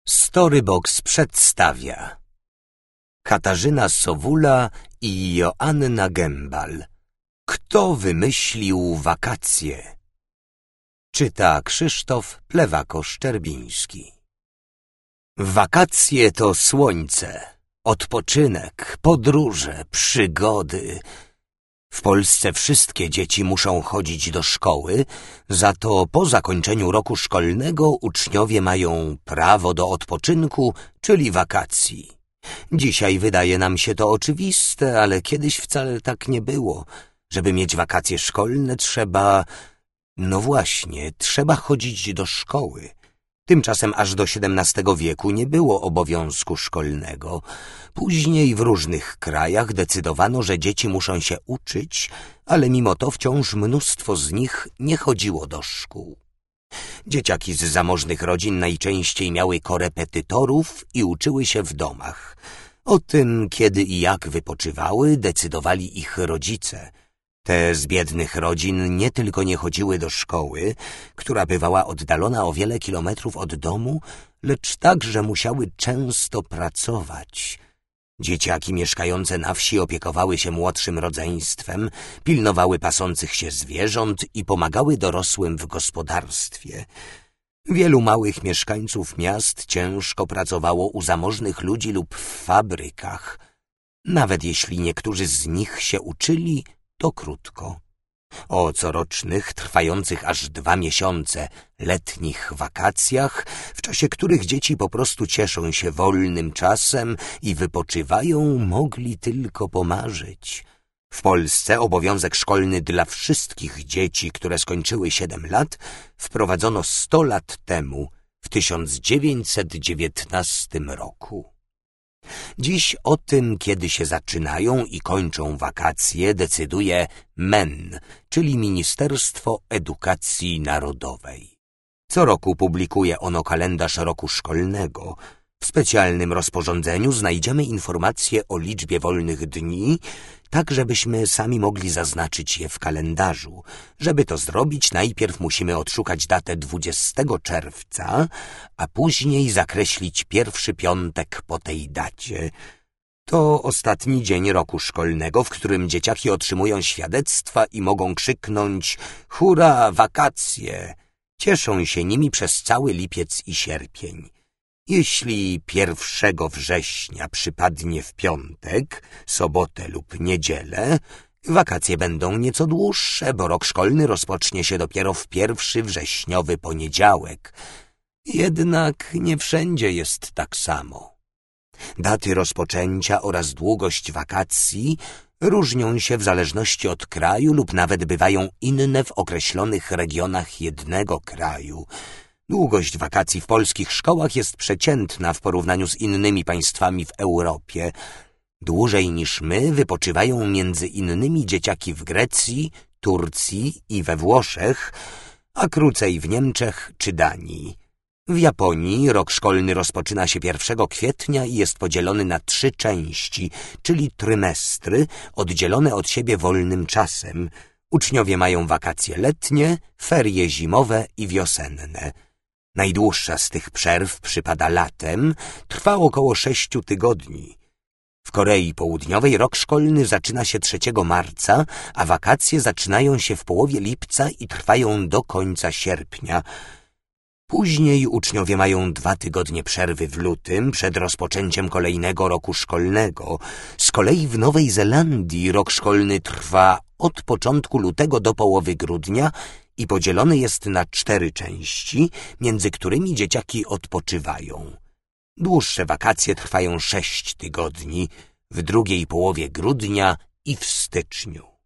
Storybox przedstawia Katarzyna Sowula i Joanna Gembal. Kto wymyślił wakacje? Czyta Krzysztof Plewako-Szczerbiński. Wakacje to słońce, odpoczynek, podróże, przygody. W Polsce wszystkie dzieci muszą chodzić do szkoły, za to po zakończeniu roku szkolnego uczniowie mają prawo do odpoczynku, czyli wakacji. Dzisiaj wydaje nam się to oczywiste, ale kiedyś wcale tak nie było. Żeby mieć wakacje szkolne trzeba... No właśnie, trzeba chodzić do szkoły. Tymczasem aż do XVII wieku nie było obowiązku szkolnego. Później w różnych krajach decydowano, że dzieci muszą się uczyć, ale mimo to wciąż mnóstwo z nich nie chodziło do szkół. Dzieciaki z zamożnych rodzin najczęściej miały korepetytorów i uczyły się w domach. O tym, kiedy i jak wypoczywały, decydowali ich rodzice. Te z biednych rodzin nie tylko nie chodziły do szkoły, która bywała oddalona o wiele kilometrów od domu, lecz także musiały często pracować. Dzieciaki mieszkające na wsi opiekowały się młodszym rodzeństwem, pilnowały pasących się zwierząt i pomagały dorosłym w gospodarstwie. Wielu małych mieszkańców miast ciężko pracowało u zamożnych ludzi lub w fabrykach. Nawet jeśli niektórzy z nich się uczyli, to krótko. O corocznych, trwających aż 2 miesiące, letnich wakacjach, w czasie których dzieci po prostu cieszą się wolnym czasem i wypoczywają, mogli tylko pomarzyć. W Polsce obowiązek szkolny dla wszystkich dzieci, które skończyły 7 lat, wprowadzono 100 lat temu, w 1919 roku. Dziś o tym, kiedy się zaczynają i kończą wakacje, decyduje MEN, czyli Ministerstwo Edukacji Narodowej. Co roku publikuje ono kalendarz roku szkolnego. W specjalnym rozporządzeniu znajdziemy informacje o liczbie wolnych dni, tak żebyśmy sami mogli zaznaczyć je w kalendarzu. Żeby to zrobić, najpierw musimy odszukać datę 20 czerwca, a później zakreślić pierwszy piątek po tej dacie. To ostatni dzień roku szkolnego, w którym dzieciaki otrzymują świadectwa i mogą krzyknąć „Hurra, wakacje!”. Cieszą się nimi przez cały lipiec i sierpień. Jeśli 1 września przypadnie w piątek, sobotę lub niedzielę, wakacje będą nieco dłuższe, bo rok szkolny rozpocznie się dopiero w 1 wrześniowy poniedziałek. Jednak nie wszędzie jest tak samo. Daty rozpoczęcia oraz długość wakacji różnią się w zależności od kraju lub nawet bywają inne w określonych regionach jednego kraju. Długość wakacji w polskich szkołach jest przeciętna w porównaniu z innymi państwami w Europie. Dłużej niż my wypoczywają między innymi dzieciaki w Grecji, Turcji i we Włoszech, a krócej w Niemczech czy Danii. W Japonii rok szkolny rozpoczyna się 1 kwietnia i jest podzielony na 3 części, czyli trymestry, oddzielone od siebie wolnym czasem. Uczniowie mają wakacje letnie, ferie zimowe i wiosenne. Najdłuższa z tych przerw przypada latem, trwa około 6 tygodni. W Korei Południowej rok szkolny zaczyna się 3 marca, a wakacje zaczynają się w połowie lipca i trwają do końca sierpnia. Później uczniowie mają 2 tygodnie przerwy w lutym przed rozpoczęciem kolejnego roku szkolnego. Z kolei w Nowej Zelandii rok szkolny trwa od początku lutego do połowy grudnia i podzielony jest na 4 części, między którymi dzieciaki odpoczywają. Dłuższe wakacje trwają 6 tygodni, w drugiej połowie grudnia i w styczniu.